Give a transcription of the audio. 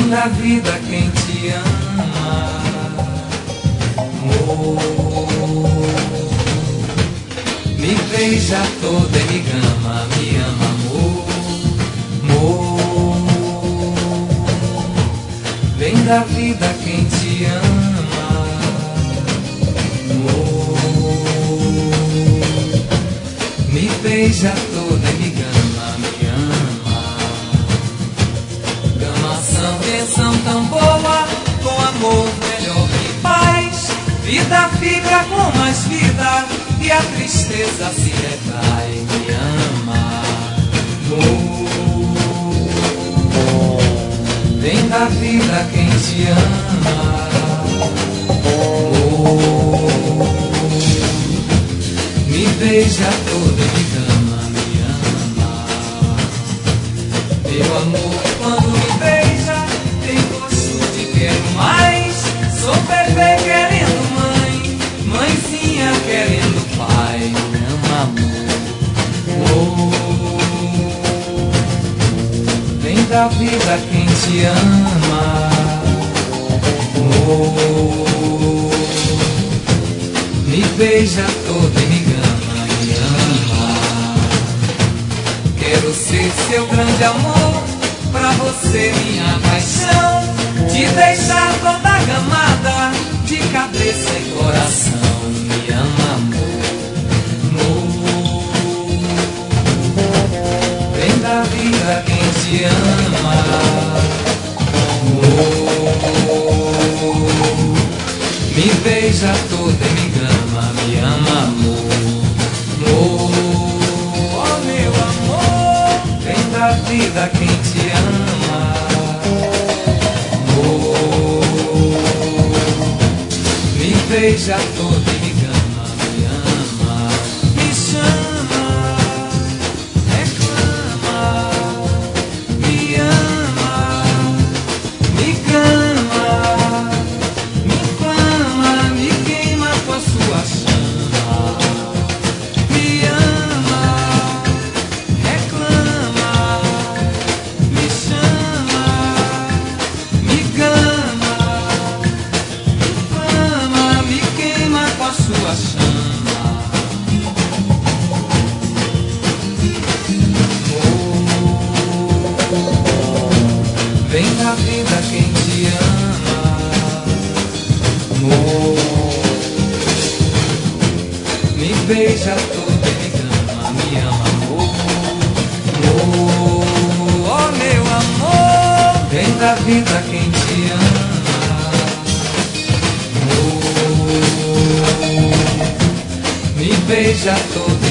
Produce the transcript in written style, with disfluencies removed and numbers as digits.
da vida quem te ama. Me beija toda e me gama, me ama, vem da vida quem te ama. Me beija toda e me gama, me ama. Gamação, tensão tão boa, com amor melhor que paz. Vida fica com mais vida e a tristeza se retrai. Me ama, vem da vida quem te ama. Me beija toda e me gama, me ama. Meu amor, quando me beija, tem gosto de quero mais. Sou bebê querendo mãe, mãezinha querendo pai. Me ama, amor. Vem da vida quem te ama. Me beija toda e me gama, me ama. Quero ser seu grande amor, pra você minha paixão. Te deixar toda gamada, de cabeça e coração. Me ama, amor. Vem da vida quem te ama. Me beija toda e me gama, me ama, amor. Oh, meu amor, vem da vida quem te ama. Me beija toda e me gama, me ama. Me chama, reclama, me ama, me gama, me clama, me queima com a sua chama. Me ama, reclama, me chama, me gama, me clama, me queima com a sua chama. Vem da vida quem te ama. Me beija toda e me gama, me ama, amor. Oh, meu amor, vem da vida quem te ama. Me beija toda